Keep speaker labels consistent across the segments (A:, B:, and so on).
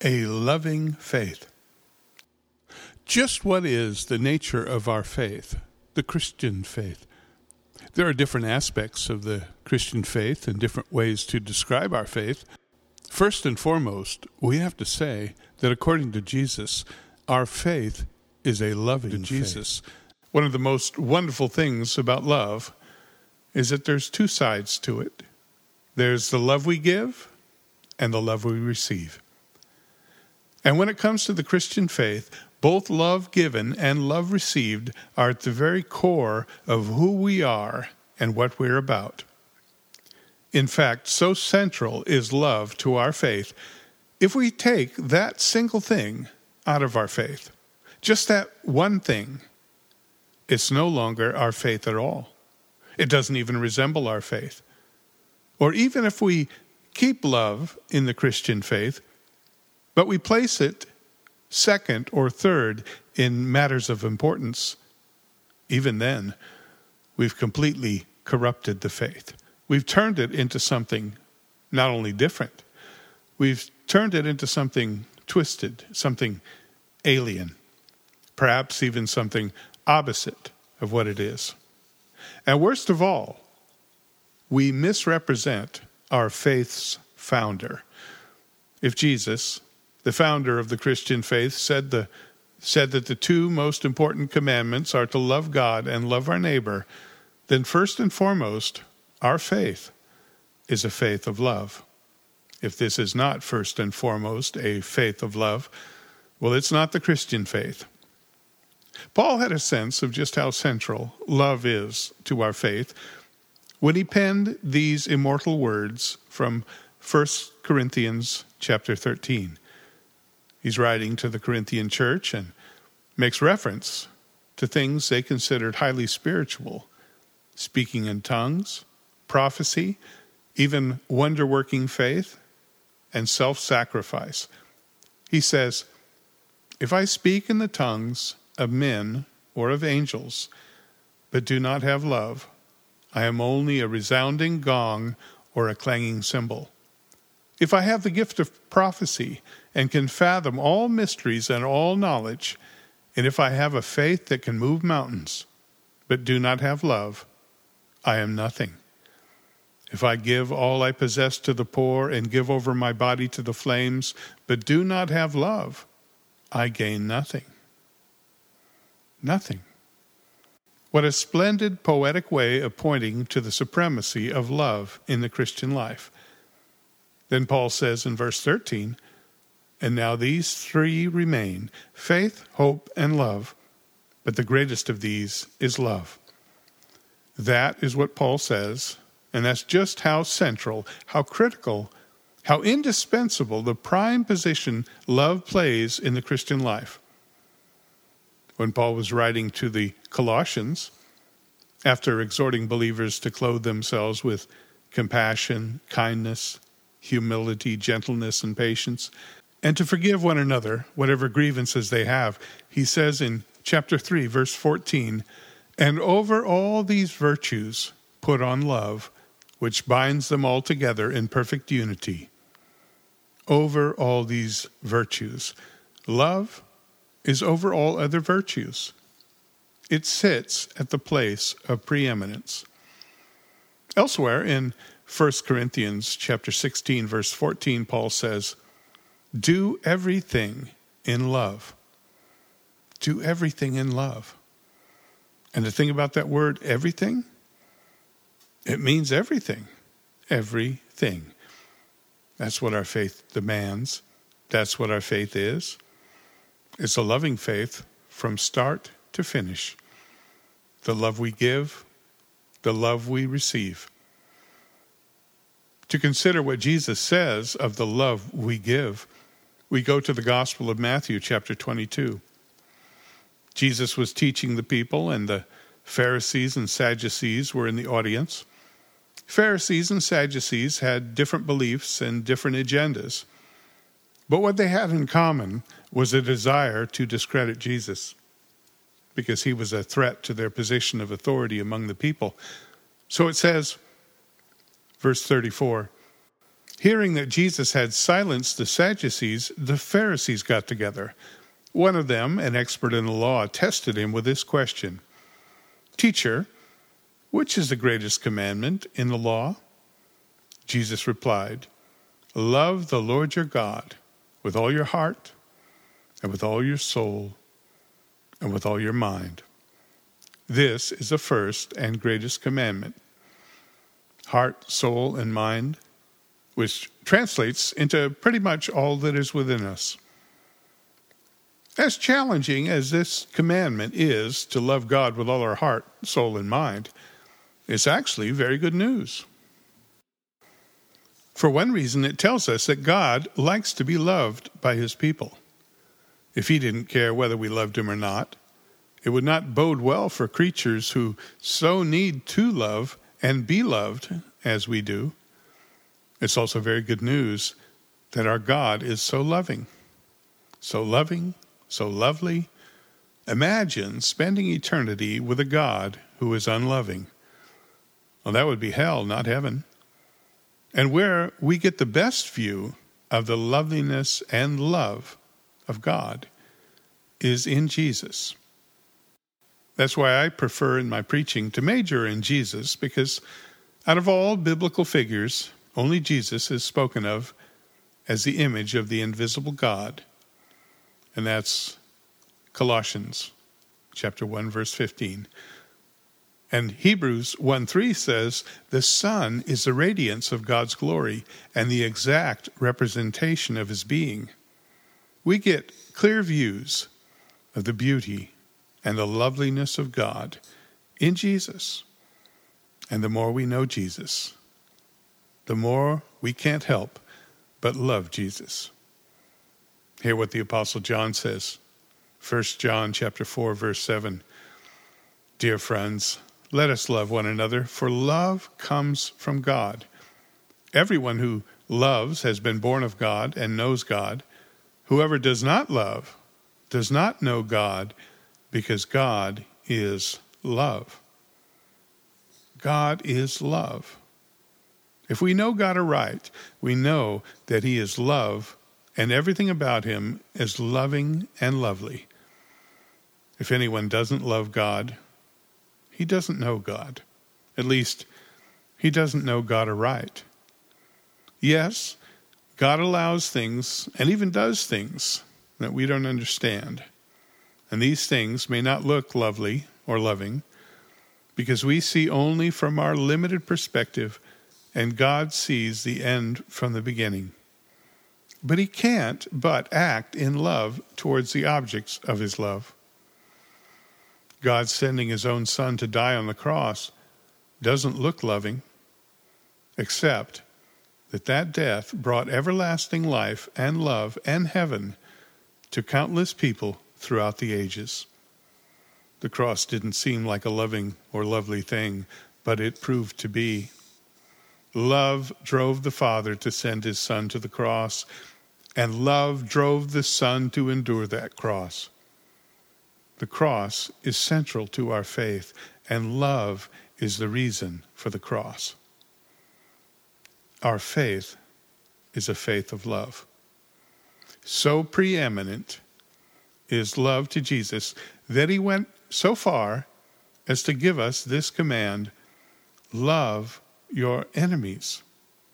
A: A loving faith. Just what is the nature of our faith, the Christian faith? There are different aspects of the Christian faith and different ways to describe our faith. First and foremost, we have to say that according to Jesus, our faith is a loving faith. One of the most wonderful things about love is that there's two sides to it. There's the love we give and the love we receive. And when it comes to the Christian faith, both love given and love received are at the very core of who we are and what we're about. In fact, so central is love to our faith, if we take that single thing out of our faith, just that one thing, it's no longer our faith at all. It doesn't even resemble our faith. Or even if we keep love in the Christian faith, but we place it second or third in matters of importance, even then, we've completely corrupted the faith. We've turned it into something not only different, we've turned it into something twisted, something alien, perhaps even something opposite of what it is. And worst of all, we misrepresent our faith's founder. If Jesus, the founder of the Christian faith, said that the two most important commandments are to love God and love our neighbor, then first and foremost, our faith is a faith of love. If this is not first and foremost a faith of love, well, it's not the Christian faith. Paul had a sense of just how central love is to our faith when he penned these immortal words from 1 Corinthians chapter 13. He's writing to the Corinthian church and makes reference to things they considered highly spiritual, speaking in tongues, prophecy, even wonder-working faith, and self-sacrifice. He says, "If I speak in the tongues of men or of angels, but do not have love, I am only a resounding gong or a clanging cymbal. If I have the gift of prophecy and can fathom all mysteries and all knowledge, and if I have a faith that can move mountains, but do not have love, I am nothing. If I give all I possess to the poor and give over my body to the flames, but do not have love, I gain nothing." Nothing. What a splendid poetic way of pointing to the supremacy of love in the Christian life. Then Paul says in verse 13, "And now these three remain, faith, hope, and love, but the greatest of these is love." That is what Paul says, and that's just how central, how critical, how indispensable the prime position love plays in the Christian life. When Paul was writing to the Colossians, after exhorting believers to clothe themselves with compassion, kindness, humility, gentleness, and patience, and to forgive one another whatever grievances they have, he says in chapter 3, verse 14, "And over all these virtues put on love, which binds them all together in perfect unity." Over all these virtues. Love is over all other virtues. It sits at the place of preeminence. Elsewhere in 1 Corinthians chapter 16, verse 14, Paul says, "Do everything in love." Do everything in love. And the thing about that word, everything, it means everything. Everything. That's what our faith demands. That's what our faith is. It's a loving faith from start to finish. The love we give, the love we receive. To consider what Jesus says of the love we give, we go to the Gospel of Matthew, chapter 22. Jesus was teaching the people, and the Pharisees and Sadducees were in the audience. Pharisees and Sadducees had different beliefs and different agendas. But what they had in common was a desire to discredit Jesus, because he was a threat to their position of authority among the people. So it says, verse 34, Hearing that Jesus had silenced the Sadducees, the Pharisees got together. One of them, an expert in the law, tested him with this question: "Teacher, which is the greatest commandment in the law?" Jesus replied, "Love the Lord your God with all your heart and with all your soul and with all your mind. This is the first and greatest commandment." Heart, soul, and mind, which translates into pretty much all that is within us. As challenging as this commandment is, to love God with all our heart, soul, and mind, it's actually very good news. For one reason, it tells us that God likes to be loved by his people. If he didn't care whether we loved him or not, it would not bode well for creatures who so need to love and be loved as we do. It's also very good news that our God is so loving, so lovely. Imagine spending eternity with a God who is unloving. Well, that would be hell, not heaven. And where we get the best view of the loveliness and love of God is in Jesus. That's why I prefer in my preaching to major in Jesus, because out of all biblical figures, only Jesus is spoken of as the image of the invisible God. And that's Colossians chapter 1, verse 15. And Hebrews 1:3 says, "The Son is the radiance of God's glory and the exact representation of his being." We get clear views of the beauty and the loveliness of God in Jesus. And the more we know Jesus, the more we can't help but love Jesus. Hear what the Apostle John says. 1 John chapter 4, verse 7. "Dear friends, let us love one another, for love comes from God. Everyone who loves has been born of God and knows God. Whoever does not love does not know God, because God is love." God is love. If we know God aright, we know that he is love, and everything about him is loving and lovely. If anyone doesn't love God, he doesn't know God. At least, he doesn't know God aright. Yes, God allows things and even does things that we don't understand. And these things may not look lovely or loving because we see only from our limited perspective, and God sees the end from the beginning. But he can't but act in love towards the objects of his love. God sending his own Son to die on the cross doesn't look loving, except that death brought everlasting life and love and heaven to countless people throughout the ages. The cross didn't seem like a loving or lovely thing, but it proved to be. Love drove the Father to send his Son to the cross, and love drove the Son to endure that cross. The cross is central to our faith, and love is the reason for the cross. Our faith is a faith of love. So preeminent is love to Jesus that he went so far as to give us this command: love your enemies.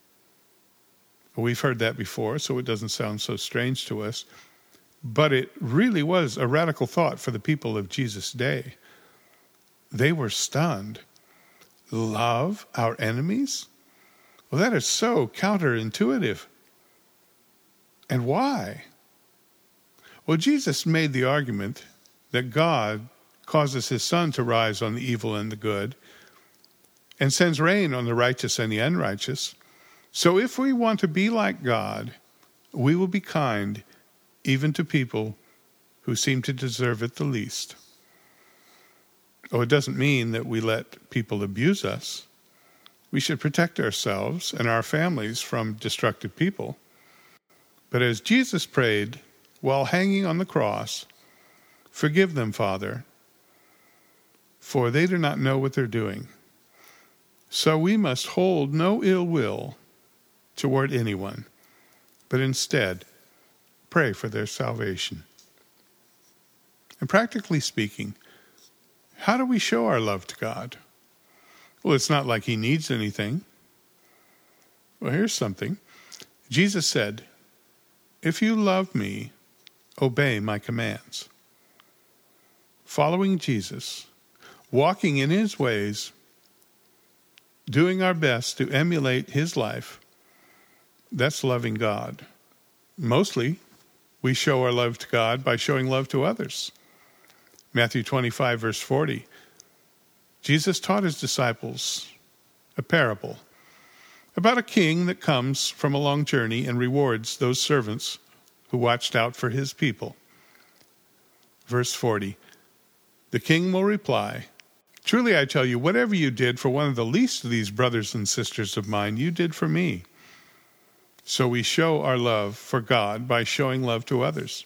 A: We've heard that before, so it doesn't sound so strange to us. But it really was a radical thought for the people of Jesus' day. They were stunned. Love our enemies? Well, that is so counterintuitive. And why? Well, Jesus made the argument that God causes his sun to rise on the evil and the good, and sends rain on the righteous and the unrighteous. So if we want to be like God, we will be kind even to people who seem to deserve it the least. Oh, it doesn't mean that we let people abuse us. We should protect ourselves and our families from destructive people. But as Jesus prayed while hanging on the cross, "Forgive them, Father, for they do not know what they're doing." So we must hold no ill will toward anyone, but instead pray for their salvation. And practically speaking, how do we show our love to God? Well, it's not like he needs anything. Well, here's something. Jesus said, "If you love me, obey my commands." Following Jesus, walking in his ways, doing our best to emulate his life, that's loving God. Mostly, we show our love to God by showing love to others. Matthew 25, verse 40. Jesus taught his disciples a parable about a king that comes from a long journey and rewards those servants who watched out for his people. Verse 40. The king will reply, "Truly I tell you, whatever you did for one of the least of these brothers and sisters of mine, you did for me." So we show our love for God by showing love to others.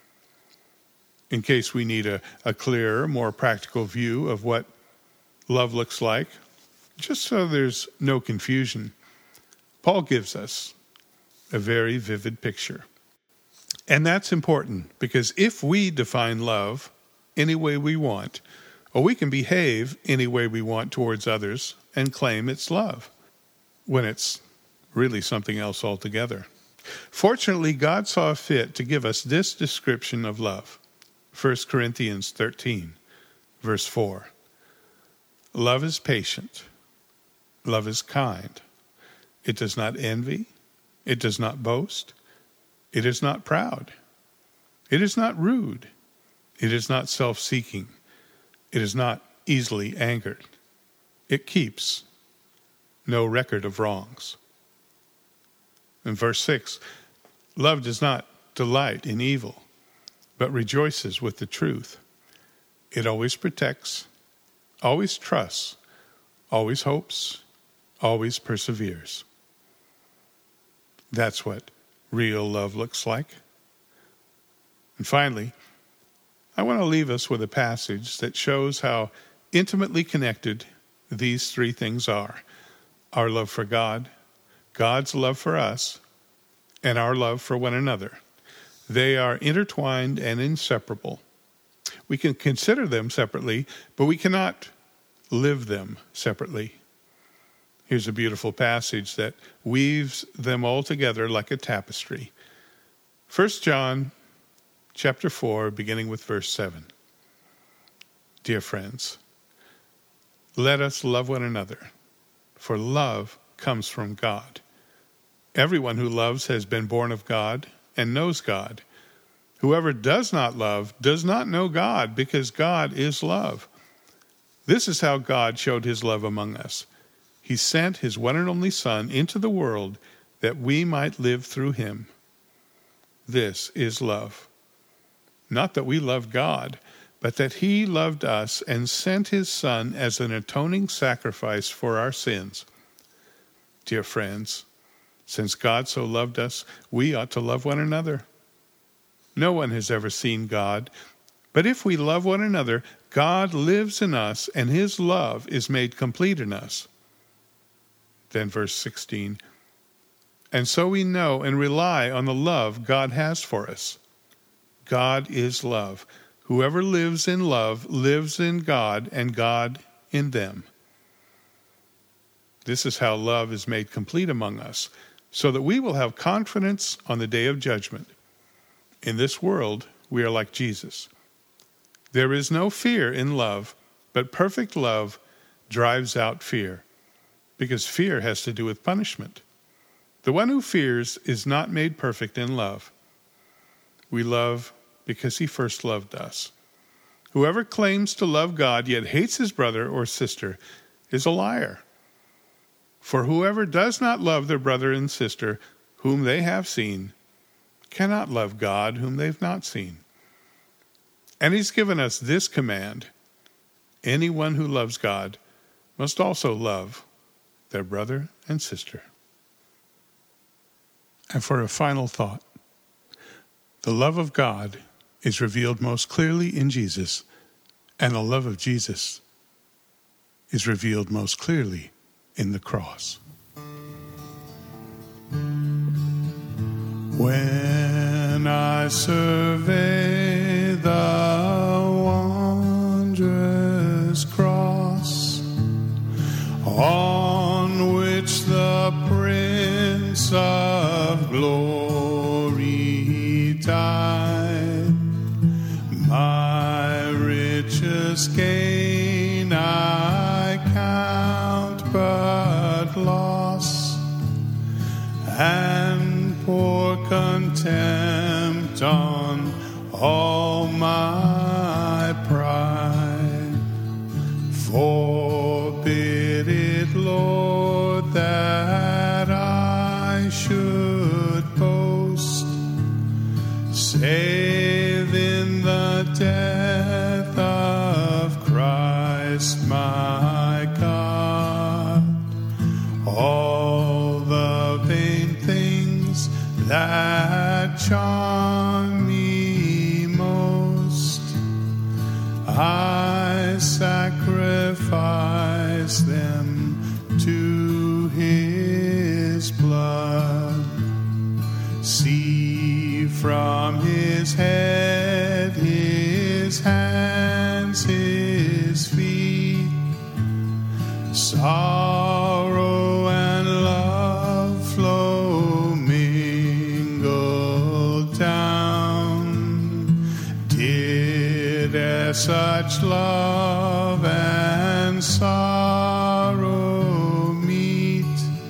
A: In case we need a clearer, more practical view of what love looks like, just so there's no confusion, Paul gives us a very vivid picture. And that's important, because if we define love any way we want, or we can behave any way we want towards others and claim it's love, when it's really something else altogether. Fortunately, God saw fit to give us this description of love. 1 Corinthians 13, verse 4. Love is patient. Love is kind. It does not envy. It does not boast. It is not proud. It is not rude. It is not self-seeking. It is not easily angered. It keeps no record of wrongs. In verse 6, love does not delight in evil, but rejoices with the truth. It always protects, always trusts, always hopes, always perseveres. That's what real love looks like. And finally, I want to leave us with a passage that shows how intimately connected these three things are: our love for God, God's love for us, and our love for one another. They are intertwined and inseparable. We can consider them separately, but we cannot live them separately. Here's a beautiful passage that weaves them all together like a tapestry. 1 John chapter 4, beginning with verse 7. Dear friends, let us love one another, for love comes from God. Everyone who loves has been born of God and knows God. Whoever does not love does not know God, because God is love. This is how God showed his love among us. He sent his one and only Son into the world that we might live through him. This is love. Not that we loved God, but that he loved us and sent his Son as an atoning sacrifice for our sins. Dear friends, since God so loved us, we ought to love one another. No one has ever seen God, but if we love one another, God lives in us, and his love is made complete in us. Then verse 16, and so we know and rely on the love God has for us. God is love. Whoever lives in love lives in God, and God in them. This is how love is made complete among us, so that we will have confidence on the day of judgment. In this world, we are like Jesus. There is no fear in love, but perfect love drives out fear, because fear has to do with punishment. The one who fears is not made perfect in love. We love because he first loved us. Whoever claims to love God yet hates his brother or sister is a liar. For whoever does not love their brother and sister whom they have seen cannot love God whom they've not seen. And he's given us this command: anyone who loves God must also love their brother and sister. And for a final thought, the love of God is revealed most clearly in Jesus, and the love of Jesus is revealed most clearly in the cross. When I survey the wondrous cross on which the Prince of Glory died, my richest gain I count but loss, and pour contempt on all my pride. Forbid it, Lord, that I should boast, save in the death of Christ my God. All the vain things that charm me most, I sacrifice them to His blood. See from His head, His hands, His feet, sorrow and love flow mingled down. Did such love and sorrow meet,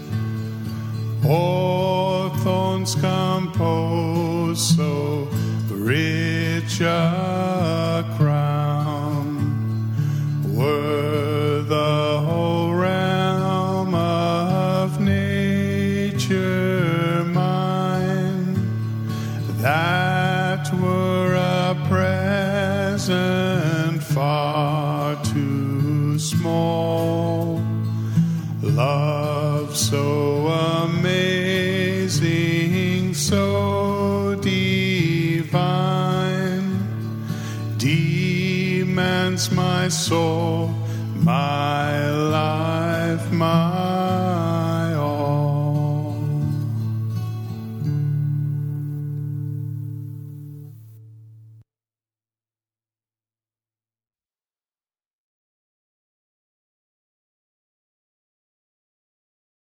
A: or thorns compose so rich a crown? Were the whole realm of nature mine, that were a present far too small. Love so amazing, so divine, demands my soul, my life, my